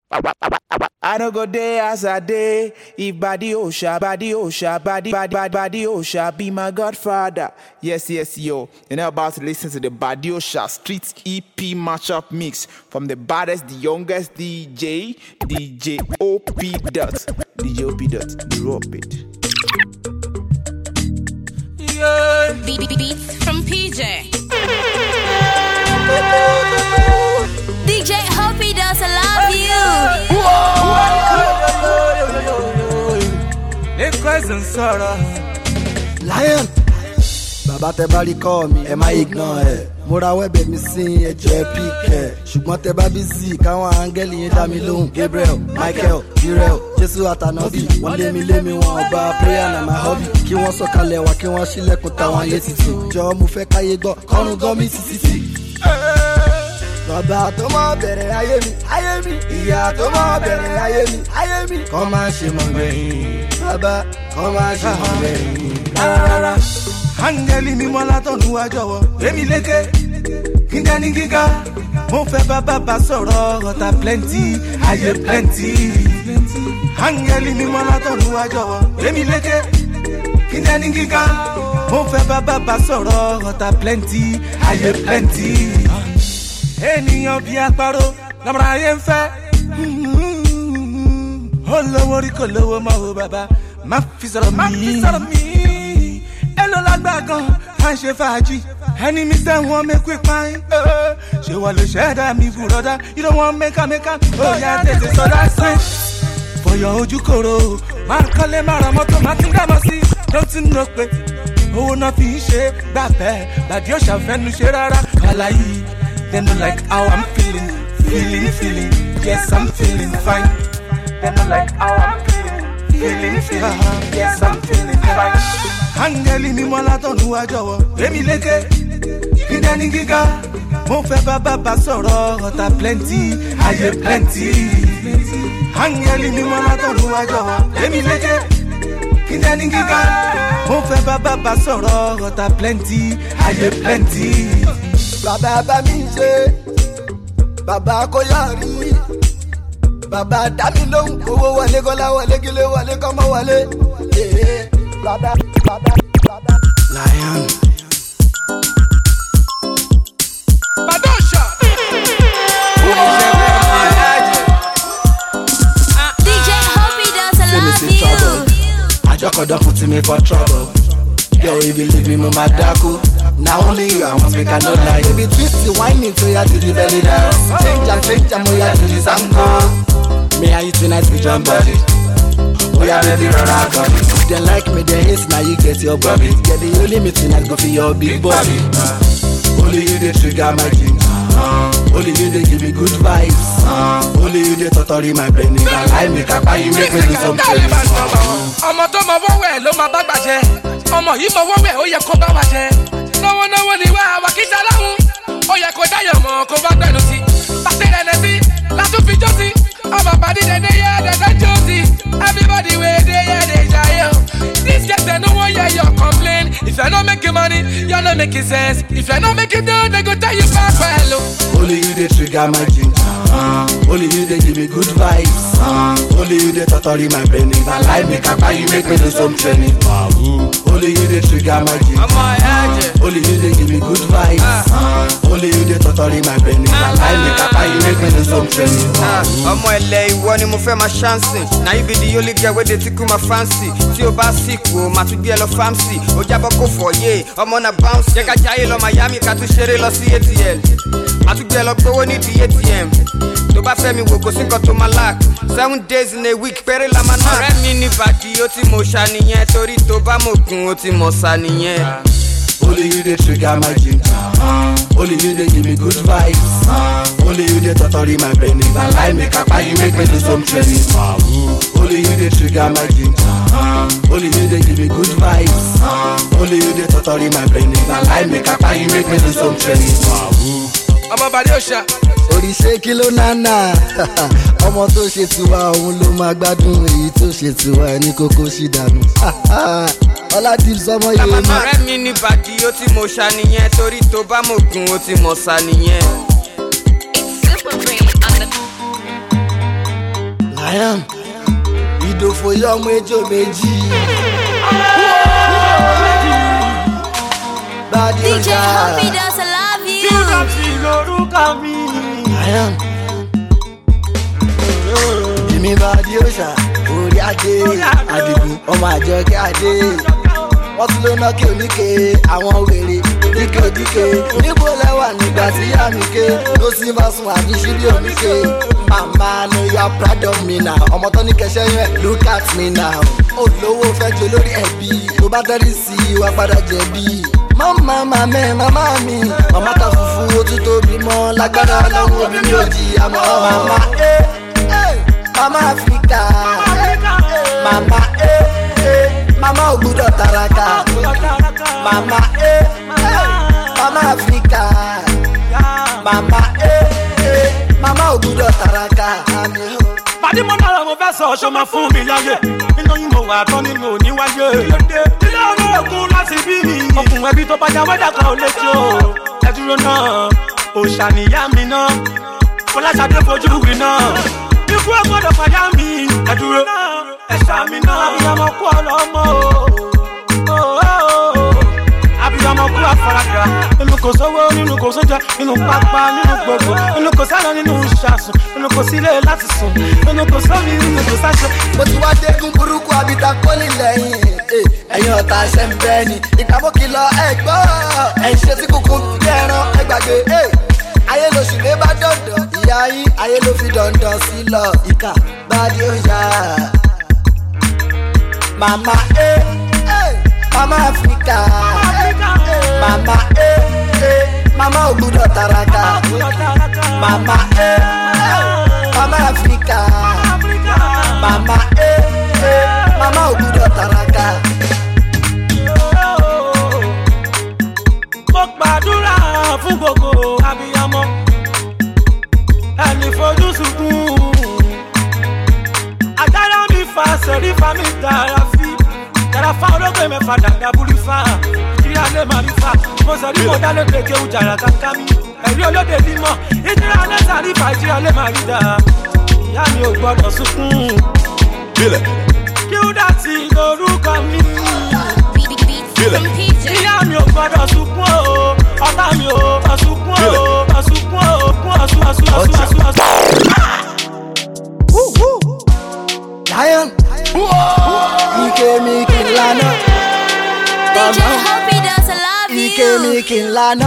I don't go there as I day. If body Osha, body Osha be my godfather. Yes, yo. You're now about to listen to the Body Osha Street EP mashup mix from the baddest, the youngest DJ OP Dot. DJ OP Dot, drop it. Yeah. Beats from PJ. DJ Hoppy does I love you. Lion. Bàbá tẹ́ bá rí call mi, ẹ má ignore ẹ̀. Mo ra wẹ́bẹ̀ mi sí ẹjọ́ pick ẹ̀. Ṣùgbọ́n tẹ́ bá busy, káwọn áńgẹ́lì yẹn dá mi lóhùn. Gabriel, Michael, Uriel, Jésù àtànọ́bì. Wọ́n lé mi wọn ọba prayer na my hobby. Kí wọ́n sọ̀kalẹ̀ wá, kí wọ́n ṣílẹ̀kùn táwọn ayé títì. Jọ̀ọ́ mo fẹ́ káyé gbọ́, kọ́run gan mi títì. Bàbá tó mọ̀ bẹ̀rẹ̀ ayé mi. Ìyá tó mọ̀ bẹ̀rẹ̀ ayé mi. Kọ́ máa ṣe mọ̀ gbẹ̀yìn. Bàbá, kọ́ máa ṣe mọ̀ gbẹ̀yìn. Rárá. Áńgẹ́lì mímọ́ látọ̀run wá jọ̀wọ́ èmi lékè kíndé ní gíga mo fẹ́ bá bàbá sọ̀rọ̀ ọ̀tá plenty ayé plenty. Áńgẹ́lì mímọ́ látọ̀run wá jọ̀wọ́ èmi lékè kíndé ní gíga mo fẹ́ bá bàbá sọ̀rọ̀ ọ̀tá plenty ayé plenty. Ènìyàn bí àparò lọ́mọdé ayé ń fẹ́ olówó rí kò lówó mọ́ o bàbá má fi sọ̀rọ̀ mi. Hello lágbàgán, à ń ṣe fàájì. Enemy say wọ́n make quick fine. Ṣé wọ́n lè ṣẹ́dá mi bùrọ̀dá? You don't want make am. Oh yeah, tètè sọ́dá sí. Fọyọ̀ ojú kòrò, máa kọ́lé máa ra mọ́tò, máa ti ń dámọ̀ sí. Don't you know pé owó náà fi ń ṣe gbà bẹ́ẹ̀. Bàdí ó ṣàfẹ́nu ṣe rárá. Àlàyé, they don't like how I'm feeling. Yes, I'm feeling fine. They don't like how I'm feeling. Yes, I'm feeling fine. Áńgẹ́lì mímọ́ látọ̀run wá jọ̀wọ́ èmi lékè kíndé ní gíga mo fẹ́ bá bàbá sọ̀rọ̀ ọ̀tá plenty ayé plenty. Áńgẹ́lì mímọ́ látọ̀run wá jọ̀wọ́ èmi lékè kíndé ní gíga mo fẹ́ bá bàbá sọ̀rọ̀ ọ̀tá plenty ayé plenty. Bàbá bá mi ṣe bàbá kó yọrí bàbá dá mi lóhùn owó wọlé kọ́lá wọlé kílé wọlé kọ́mọ wọlé. Bàbá. Lion. Badosha. DJ Hoppy does I love you. Àjọkọ̀dọ̀ put me for trouble. Yo, if you leave me, mama daku. Now only you, I want make I no lie. Baby, twist the wine so ya to the belly dance. Change jam, oh ya to the zango. Me and you tonight we jump body. Oh yeah, baby, run out of it. They like me, they hate, now you get your bobby. Yeah, the only me tonight go for your big body. Only you they trigger my ginger. Only you they give me good vibes. Only you they totally my brain. If I lie, make up, you make me do some things. Ọmọ tó mọ wọ́wẹ́ ló máa bá gbàjẹ́. Ọmọ yìí mọ wọ́wẹ́ ó yẹ kó bá wa jẹ. Náwó ni wá àwa kí sáláhùn. Ó yẹ kó dáyọ̀ mọ́ kó bá gbẹ̀nu sí. Pàṣẹ rẹ̀ nẹ̀ sí, látúfi jó sí. I'm a body that they hear that I Josie. Everybody where they hear they jail. These guys they don't want hear your complain. If you're not making money, you're not making sense. If you're not making dough, they go tell you back for hello. Only you they trigger my ginger. Only you they give me good vibes. Only you they totally my brain. If I lie, make up, you make me do some training. Only you they trigger my ginger. Only you they give me good vibes. Only you they totally my brain. If I lie, make up, you make me do some training. Ọmọ ẹlẹ́ ìwọ ni mo fẹ́ máa ṣáǹsì. Now you be the only girl wey dey tickle my fancy. Tí o bá sick o, màá tún gbé ẹ lọ pharmacy. Ó jábọ́ kó fọ̀ yé, ọmọ náà bounce. Jẹ́ ká jáyé lọ Miami ká tún ṣeré lọ sí ATL. Màá tún gbé ẹ lọ gbowó nídìí ATM. Tó bá fẹ́ mi wò kò sí nǹkan tó máa lack. 7 days in a week péré la máa ná. Ọ̀rẹ́ mi ní bàdí ó ti mọ̀ ṣá nìyẹn. Torí tó bá mọ̀ kún ó ti mọ̀ sá nìyẹn. Only you they trigger my ginger. Only you they give me good vibes. Only you they totally my brain. If I lie, make up, you make me do some training. Only you they trigger my ginger. Only you they give me good vibes. Only you they totally my brain. If I lie, make up, you make me do some training. Ọmọ Bàdí Òṣà. Oríṣẹ́ kí ló nánà. Ọmọ tó ṣe tiwa òun ló máa gbádùn èyí tó ṣe tiwa ẹni kókó ṣì dànù. Ọládìí sọmọ yìí ni. Ọ̀rẹ́ mi ní bàdí ó ti mọ̀ ṣá nìyẹn. Torí tó bá mọ̀ kún ó ti mọ̀ sá nìyẹn. It's super great on the Ìdòfò yọmọ ejò méjì. DJ Hoppy does I love you. Jimmy Badiosha, orí adé, Adigun ọmọ Àjọkẹ́ adé. Wọ́n tún ló ná kí oníke, àwọn wèrè, díkèdíkè. Níbo lẹ́wà nígbà tí yá mi ké, ló sì máa sun àbí síbí oníke. Mama, no you are proud of me now. Ọmọ tó ní kẹsẹ́ yẹn, look at me now. Olówó fẹ́ jẹ lórí ẹbí, tó bá tẹ́rí sí i, wá padà jẹ̀bi. Mama, mama mi, mama ta fufu ó tún tóbi mọ́. Lágbára ọlọ́run òbí mi ò jí àmọ́. Mama, Mama Africa, Mama, Mama ò gbúdọ̀ taraka. Mama, Mama Africa, Mama, Mama ò gbúdọ̀ taraka. Bàdí mo náà mo fẹ́ sọ ọ̀ṣọ́ máa fún mi láyé. Nínú yín mo wà tán nínú oníwáyé. Ilé olóògùn láti bí mi. Ọkùnrin ẹbí tó bá já wẹ́dà kan ò lè tí o. Ẹ dúró náà, òṣàníyá mi náà. Fọláṣadé fojú wì náà. Ikú ọgbọ́dọ̀ fàyà mi. Ẹ dúró náà, ẹ̀ṣà mi náà. Abiyamọ kú ọlọ́mọ o. Abiyamọ kú àfaradà. Inú kò sówó, nínú kò sójà, nínú pápá, nínú gbogbo. Inú kò sálọ, nínú ṣàṣùn. Inú kò sílé láti sùn. Inú kò sómi, nínú kò sáṣọ. Mo ti wá dégún burúkú àbíta kólé lẹ́yìn. Ẹ̀yin ọ̀tá ṣe ń bẹ́ ni. Ìkàbókì lọ ẹ̀gbọ́. Ẹ̀yin ṣe tí kúkú bí ẹran ẹgbàgbé. Ayé ló ṣì lé bá dọ̀dọ̀. Ìyá yín ayé ló fi dandan sí lọ. Ìkà Badiosha. Mama, Mama Africa. Mama, Mama ò gbúdọ̀ taraka. Mama, Mama Africa. Mama, Mama ò gbúdọ̀ taraka. Mo gbàdúrà fún gbogbo abiyamọ. Ẹni fojú sunkún. Àjàrà mi fa sẹ̀rífà mi dára fi. Dára fa olóògbé mẹ́fà dàgbà búrí fa. Ìjìrà lè má rí fa. Mo sọ ní mo dá lóde kéwù jàrà kankan mi. Ẹ̀rí olóde límọ̀. Ìjìrà lè sàrí fa, ìjìrà lè má rí dà. Ìyá mi ò gbọ́dọ̀ sunkún. Kí ó dá sí lórúkọ mi. From PJ. Ìyá mi ò gbọ́dọ̀ sunkún o. Ọ̀tá mi ò sunkún o. Sunkún o. Lion, Ike mi kí n lana. DJ Hoppy does I love Ike mi you. kí n lana.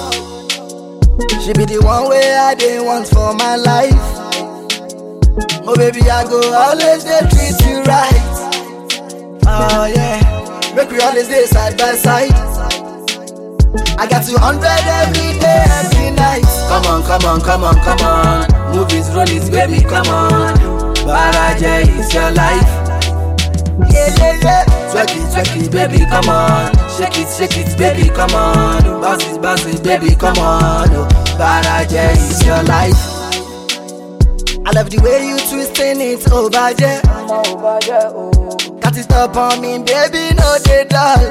She be the one way I dey want for my life. Oh baby, I go always dey treat you right. Oh yeah, make we always dey side by side. I got 200 every day, every night. Come on, come on, come on, come on. Movies, rollies, baby, come on. Baraje is your life. Yeah, yeah, yeah. Twerk it, baby, come on. Shake it, baby, come on. Bounce it, baby, come on. Baraje is your life. I love the way you twisting it, oh, Baje. Got it up on me, baby, no they dull.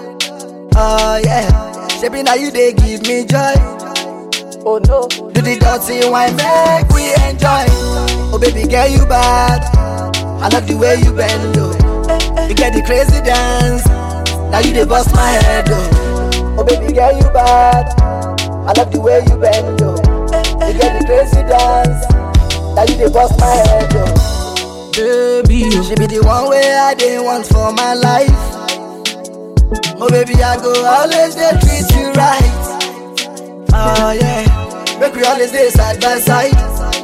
Oh, yeah. Baby, now you they give me joy. Oh no, do the dirty wine, make we enjoy. Oh baby, girl, you bad. I love the way you bend, oh. You get the crazy dance. Now you they bust my head, oh. Oh baby, girl, you bad. I love the way you bend, oh. You get the crazy dance. Now you they bust my head, oh. Baby, she be the one way I didn't want for my life. Oh baby, I go always dey treat you right. Oh yeah, make we always dey side by side.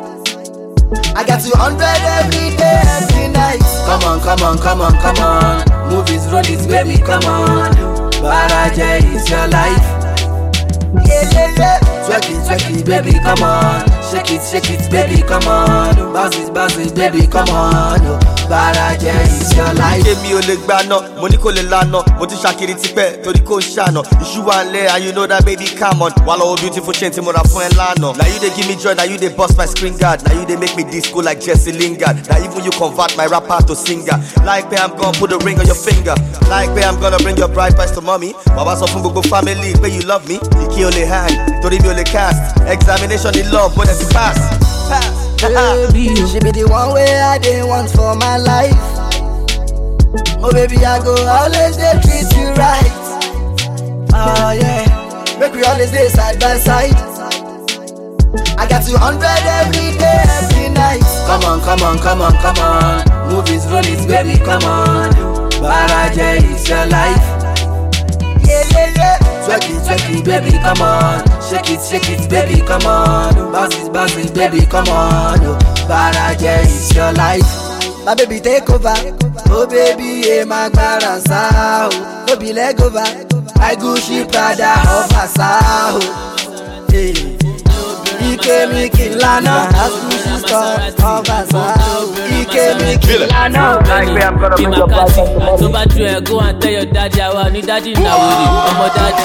I got 200 every day, every night. Come on, come on, come on, come on. Movies, rollies, baby, come on. Baraje is your life. Yeah, yeah, yeah. Twerk it, baby, come on. Shake it, baby, come on. Bounce it, baby, come on. Baraje is your life. Èmi ò lè gbà náà, mo ní kò lè lànà. Mo ti ṣàkiri tipẹ́ torí kò ṣànà. Iṣu wà lẹ́ and you know that baby come on. Wà lọ́wọ́ beautiful chain tí mo ra fún ẹ lánàá. Now you dey give me joy, now you dey bust my screen guard. Now you dey make me disco like Jesse Lingard. Now even you convert my rapper to singer. Láìpẹ́ I'm gonna put a ring on your finger. Láìpẹ́ I'm gonna bring your bride price to mommy. Bàbá sọ fún gbogbo family pé you love me. Ìkí ò lè hang, torí mi ò lè cast. Examination in love, but it's pass. baby. She be the one way I didn't want for my life. Oh baby, I go always dey treat you right. Oh yeah, make we always dey side by side. I got 200 every day, every night. Come on, come on, come on, come on. Movies, rollies, baby, come on. Baraje, it's your life. Yeah, yeah, yeah. Twerk it, baby, come on. Shake it, baby, come on. Bounce it, baby, come on. Baraje, it's your life. My baby, take over. Oh, baby, yeah, my barasa. Oh, be leg over. I Gucci Prada of Asao. Hey. Ike mi kilana, as Gucci store of Asao. Ike mi kilana. Be my cousin. So bad you go and tell your daddy I want need daddy now. I'm my daddy.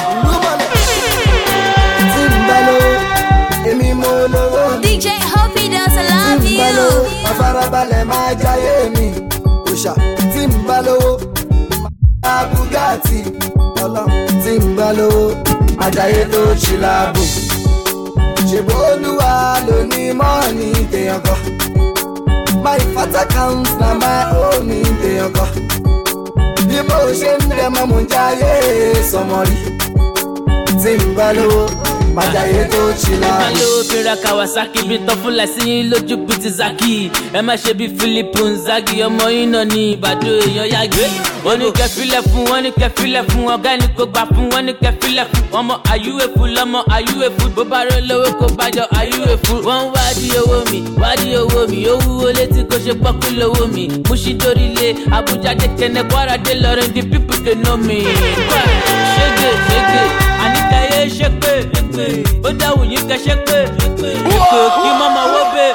DJ hope he doesn't love you. Mafarabale majaye mi. Usha Timbalo Bugatti. Timbalo majaye to chilabu. Jeboluwa lo ni money te yanko. My fat account na my own te yanko. The motion dem amunjaye somori. Timbalo majaye to chilabu. Timbalo Pira Kawasaki bi tofula sin lójú bi ti Zaki. Ẹ má ṣe bí Philip Nzagi ọmọ iná ní Ìbàdàn èèyàn yagi. Wọ́n ní kẹ́ filẹ̀ fún, wọ́n ní kẹ́ filẹ̀ fún, ọ̀gá ní kò gbà fún, wọ́n ní kẹ́ filẹ̀ fún. Ọmọ ayúwèfù lọ́mọ ayúwèfù, bó bá rẹ lówó kó bájọ ayúwèfù. Wọ́n ń wádìí owó mi, ó wúwo létí kó ṣe pọ́kú lówó mi. Múṣí dórílé, Abuja dé Kẹ̀nẹ́, Kwara dé Lọ́rẹ́, the people dey know me. Ṣége, àníkà yé ṣépè, ó dáwù yín kẹ́ ṣépè, èkó kí mọ́mọ́ wó bè.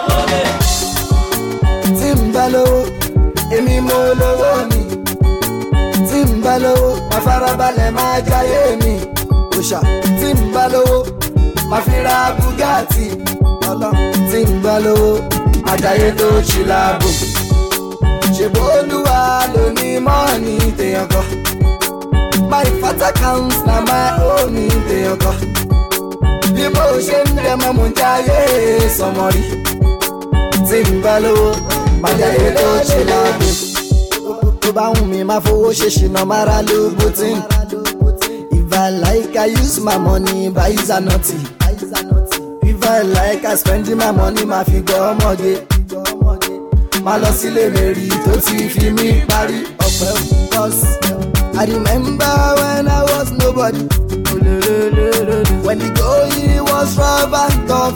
Timbalo, èmi mo lówó mi. Timbalo, mafarabale majaye mi. Usha, Timbalo, mafira Bugatti. Timbalo, majaye to chilabu. Jeboluwa lo ni money te yanko. My fat account na my own te yanko. The motion dem amunjaye somori. Timbalo, majaye to chilabu. Bá wù mí máa fowó ṣe ṣìnà mara ló bùtín. If I like I use my money buy Zanotti. If I like I spend my money máa fi gbọ́ ọmọge. Má lọ sílé mèrì tó ti fi mí parí ọ̀pẹ bọ́s. I remember when I was nobody. When the going was rough and tough.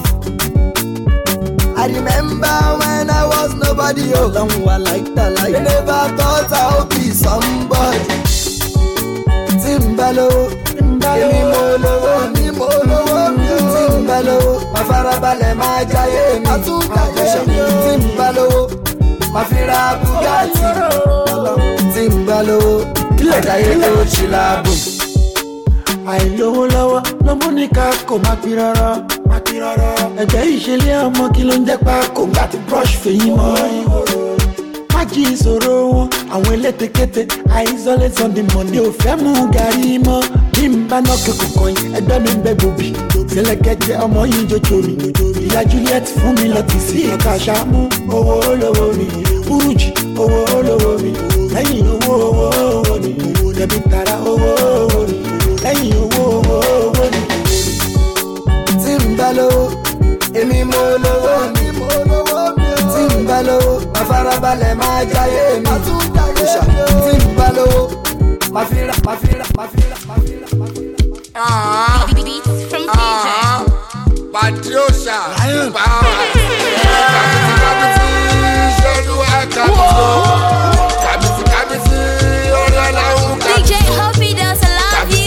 I remember when I was nobody, oh, long I like that life. They never thought I would be somebody. Timbalo, èmi mo lówó, Timbalo, mafarabale majaye mi. Timbalo, mafira Bugatti. Timbalo, majaye to chilabu. Àìlówó lọ́wọ́ lọ́mọ ní ká kò má fi rárá. Ẹgbẹ́ ìṣẹ̀lẹ̀ ọmọ kí ló ń jẹ́ pa kò gbà tí brush fèyí mọ́. Májì ìṣòro wọn, àwọn elétekéte, isolate on the money ò fẹ́ mú gàrí mọ́. Bí n bá náà kẹ́kọ̀ọ́ kan yìí, ẹgbẹ́ mi ń bẹ gbòbí. Tẹ́lẹ̀kẹ́jẹ́ ọmọ yìí jòjò mi. Ìyá Juliet fún mi lọ tì sí ẹ̀ka ṣámú. Owó olówó mi, Uruji owó olówó mi. Lẹ́yìn owó mi, Dẹ̀bí Tara owó mi. Lẹ́yìn owó mi. Timbalo, èmi mo lówó mi. Timbalo, mafarabale majaye mi. Timbalo, mafira. Beats from PJ. Patriosha, DJ hope he doesn't love you.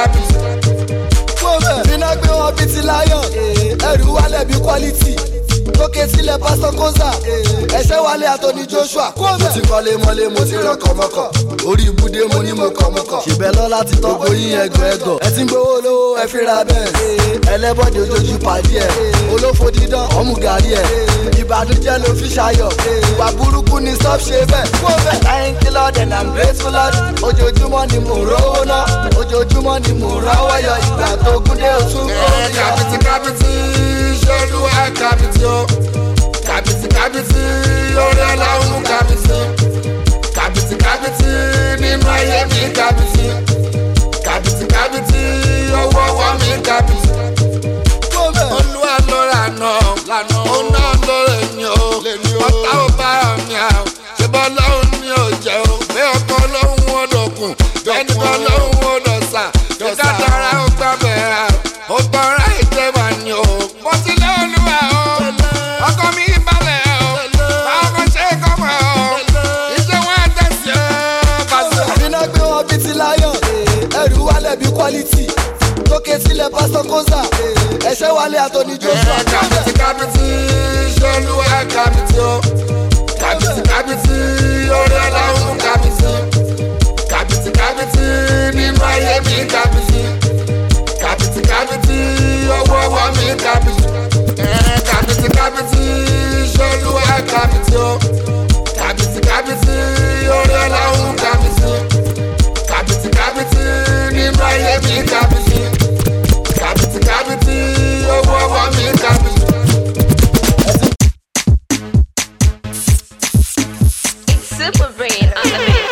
Iná gbé wọn bí ti lion, ẹrù wálẹ̀ bí quality. tókè sílẹ̀ pásítọ̀ kóńsà ẹ̀ṣẹ́ wálé àtọ́ni Joshua. mo ti kọ́lé mọ́lé mo ti rọkọ̀ mọ́kọ̀ orí ibùdó mo ní mo kọ̀ mọ́kọ̀. ṣèbẹ̀ lọ láti tọ́gbó yín ẹgọ̀ ẹ ti ń gbowó lówó ẹ fi ra bẹ́ẹ̀ ẹlẹ́bọ̀dé ojojú pàdé ẹ̀ olófo dídán ọmú gàrí ẹ̀ ìbànújẹ́ ló fi ṣayọ̀ ìwà burúkú ni stop ṣe bẹ́ẹ̀. thank you Lord and I'm grateful Lord ojoojúmọ́ ni mo rówó ná ojoojúmọ́ ni mo rọ́wọ́ yọ ìgbà tó gúndé òtún kó yọ. kábìtì ṣolúwa kábìtì o kábìtì orí ọlọ́run kábìtì nínú ayé mi kábìtì ọwọ́ mi kábìtì. olúwa ló lànà òun náà ló lè ní o ọ̀tá ò bá mi à ṣe bọ́ lọ́hùn ní òjẹ́ o pé ọkọ lóhùn ọdọ̀kùn bẹ́ẹ̀ni kan lóhùn ọdọ̀sà kíkà dára ó gbà bẹ̀rẹ̀ ó gbọ́ra ìjẹba ni o. mo ti lé olúwa o ọkọ mi balẹ̀ o báwo kan ṣe kọ́mọ o iṣẹ́ wọn àtẹ̀sí o. iná gbé wọn bíi ti lion ẹrù wálẹ̀ bíi quality tókè sílẹ̀ pásítọ̀ kóńsà ẹ̀ṣẹ́ wálé àtọ́ni Joshua. kábìtì ṣolúwa kábìtì o kábìtì orí ọlọ́run kábìtì nínú ayé mi kábìtì ọwọ́ mi kábìtì ṣolúwa kábìtì o kábìtì orí ọlọ́run kábìtì nínú ayé mi kábìtì ọwọ́ mi kábìtì. Super brain on the beat.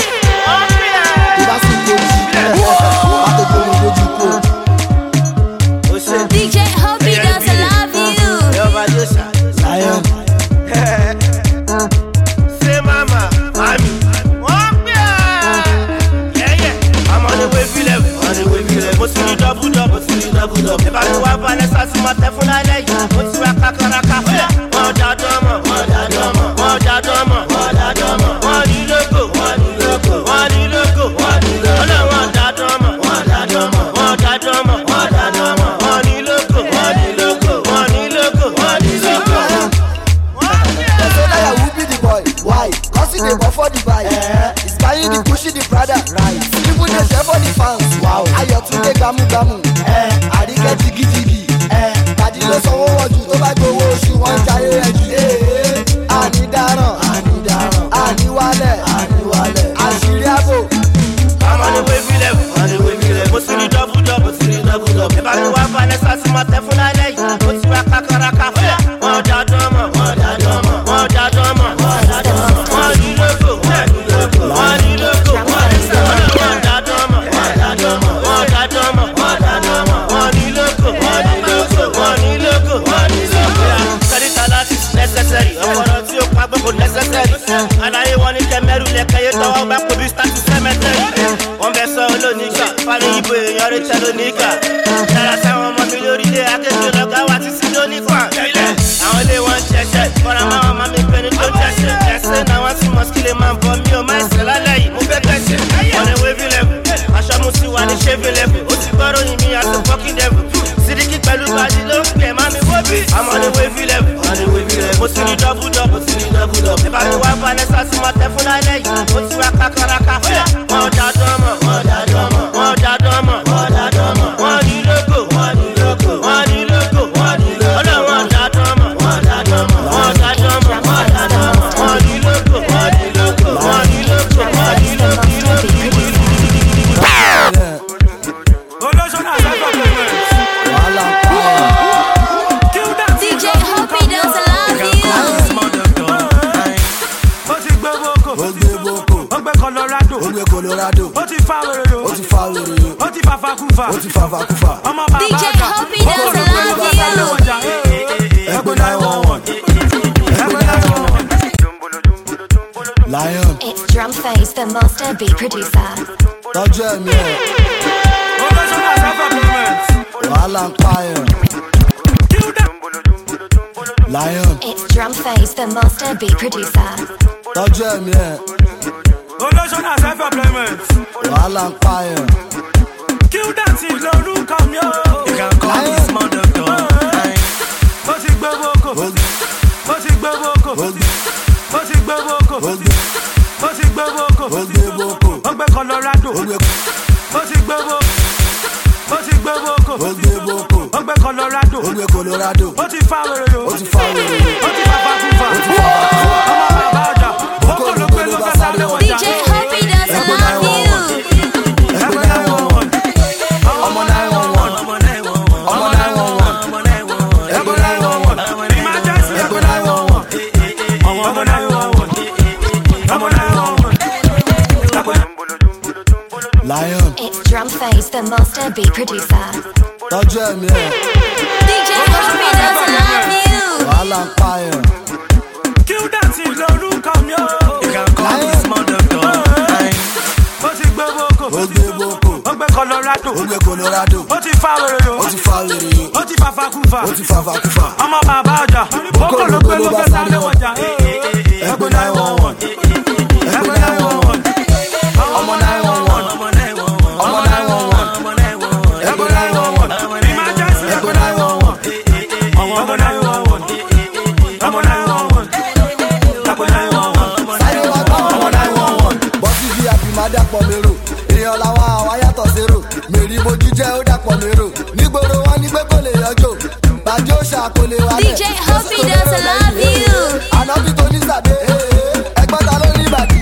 DJ Hobby does love you. Lion. Say mama, mommy. I'm on the way, feel it. What's the double? If I do have Vanessa, see my telephone, I like you. What's the kakaraka? One dadoma. For the buy, it's buying the Gucci, the Prada, right? Even the chef for the fans, wow. Ayotunde gamu, Arike jigi, Kadi lo sanwó wọ́jú tó bá gbowó oṣù wọn jayé ẹjú. Àní dáràn, àní wálẹ̀, àṣírí àbò. I'm on the way, feel it. What's the double? If I do have Vanessa, see my telephone, I like you. What's the kakaraka? One dadoma. And I want to get married like I don't back to be started cemetery. One best solo nika, funny boy, you're a chalonica. That's how I'm a millionaire. I can do like I want to see no nika. I only want check, but I'm a mammy penny to check. Yes, and I want to must kill a man for me or myself. I like move a question. On a wavy level, I shall must see one Chevy level. What's the borrow in me as a fucking devil? Sidiki Balubadi, don't play, mommy, I'm on the wavy level. What's the double? If I do have Vanessa, see my telephone, I like you. What's the kakaraka? One dadoma. Colorado. Ó ti fa wèrè. Ó ti fa fakufa. Ọmọ bàbá DJ Hobby does love you. Lion. It's Drumface, the master beat producer. Tọ́jú ẹ̀mí ẹ̀. Wàhálà ń pààyàn. Lion. It's Drumface, the master beat producer. Tọ́jú ẹ̀mí ẹ̀. Wàhálà ń pààyàn. Kill dancing, lórúkọ mi o. You can call me small doctor. Ó ti gbé boko. ó ti gbé boko. Ó ti gbé boko. Ó gbé boko. Ó gbé Colorado. Ó gbé Colorado. Ó ti fa wèrè yo. Ó ti fa wèrè yo. Ó ti fa fakufa. Ó ti fa fakufa. Ọmọ bàbá ọjà. Boko ló gbé ló fẹ́ sáré wọjà. DJ Hoppy doesn't love you. Ẹgbẹ́ 911. Ọmọ 911. Ọmọ 911. Ọmọ 911. Ẹgbẹ́ 911. Emergency. Ẹgbẹ́ 911. Ọmọ 911. Ọmọ 911. Lion. It's Drumface, the master beat producer. Tọ́jú ẹ̀mí ẹ̀. DJ Hoppy doesn't love you. Wàhálà ń pààyàn. Kill that thing lórúkọ mi o. Ó ti gbé boko. Ó gbé boko. Ó gbé Colorado. Ó gbé Colorado. Ó ti fa wèrè yo. Ó ti fa wèrè yo. Ó ti fa fakufa. Ó ti fa fakufa. Ọmọ bàbá ọjà. Boko ló gbé ló fẹ́ sáré wọjà. Ẹgbẹ́ 911. Ẹgbẹ́ 911. Ọmọ 911. Ọmọ 911. Ẹgbẹ́ 911. Emergency. Ẹgbẹ́ 911. Ọmọ 911. Ọmọ 911. Ẹgbẹ́ 911. Sáyé wá gbọ́ ọmọ 911. Bọ́sì bí àbí máa dàpọ̀ lérò. Èèyàn làwọn àwa yàtọ̀ sérò. Mèrí bojú jẹ́ ó dàpọ̀ lérò. Nígboro wọn ní pé kò lè yọjọ́. Bàjẹ́ ó ṣàkólé wálẹ̀. DJ Hoppy doesn't love you. Ànábì tó ní sàdé. Ẹgbọ́n ta ló ní ìbàdí.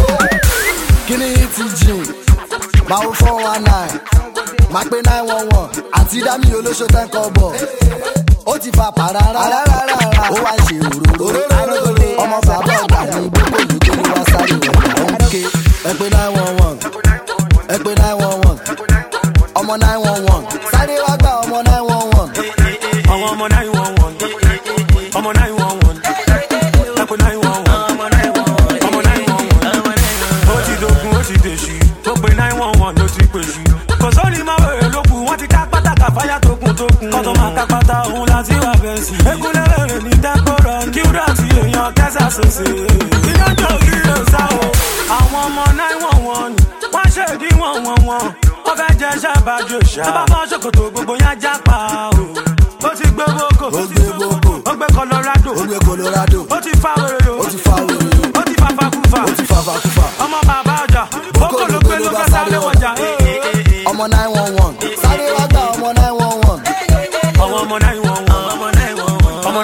Kíni yìí ti jìn? Máa wo 419. Máa pé 911. Àti dámì olóṣó tẹ́ ń kọ́ bọ̀. Ó ti fa pàràrà. Ó wá ṣe òróró. Ọmọ bàbá ọ̀gá ní gbogbo ìlú tó wá sáré wọ̀. Òkè ẹgbẹ́ 911. Ẹgbẹ́ 911. Ọmọ 911. Sáré wá gbà ọmọ 911. Ọmọ 911. Ọmọ 911. Ẹgbẹ́ 911. Ọmọ 911. Ó ti dogun, ó ti dèṣì. Tó pe 911 ló ti pèsè. Kò sórí máa wèrè lókun, wọ́n ti ká pátákà fáyà tókun. Kọ́tọ̀ máa ká pátá òun láti wà bẹ́ẹ̀ sí. Ekunlẹ̀ rẹ̀ ní dẹ́kọ̀rọ̀ kí ó dà tí èèyàn kẹ́sà sòsè. Iná jọ kí ló sá o. Àwọn ọmọ 911 wọ́n ṣèdí wọ́n. Wọ́n fẹ́ jẹ́ ṣàbàjò ṣá. Tó bá bọ́ ṣòkòtò gbogbo yẹn jápa o. Ó ti gbé boko. Ó gbé boko. Ó gbé Colorado. Ó gbé Colorado. Ó ti fa wèrè yo. Ó ti fa wèrè yo. Ó ti fa fakufa. Ó ti fa fakufa. Ọmọ bàbá ọjà. Boko ló gbé ló fẹ́ sáré wọjà. Ọmọ 911. Sáré wá gbà ọmọ 911. Ọmọ 911. Ọmọ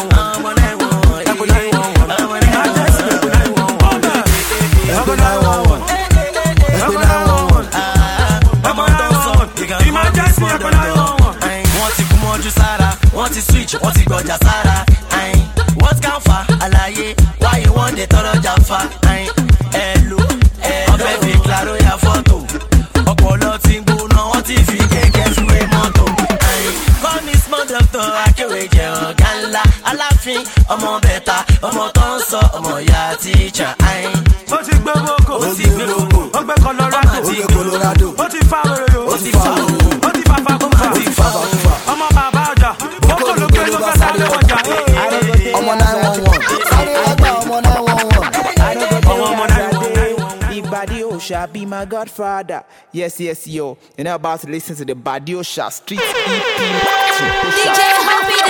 911. Ẹgbẹ́ 911. Emergency. Ẹgbẹ́ 911. Ẹgbẹ́ 911. Ẹgbẹ́ 911. Ẹgbẹ́ 911. Emergency. Ẹgbẹ́ 911. Wọ́n ti kú mọ́jú sára, wọ́n ti switch, wọ́n ti gbọ́jà sára. What can fa àlàyé? Wáyé wọ́n dé tọrọ jà fa. Ẹ̀lò ọbẹ̀ fi claro ya fọ́tò. Ọpọlọ ti ń gbóná, wọ́n ti fi kéèké súwé mọ́tò. Call me small doctor, akéwé jẹ ọ̀gá ńlá. Aláàfin ọmọ bẹ̀ta, ọmọ tó ń sọ ọmọ ya tíjà. Ó ti gbé boko. Ó ti gbé boko. Ó gbé Colorado. Ó gbé Colorado. Ó ti fa wèrè yo. Ó ti fa wèrè yo. Ó ti fa fakufa. Ó ti fa fakufa. Ọmọ bàbá ọjà. Boko ló gbé ló fẹ́ sáré wọjà. Ọmọ 911. Sáré wá gbà ọmọ 911. Ọmọ 911. Badi Osha be my godfather. Yes, yo. You're now about to listen to the Badi Osha Street EP. DJ Hoppy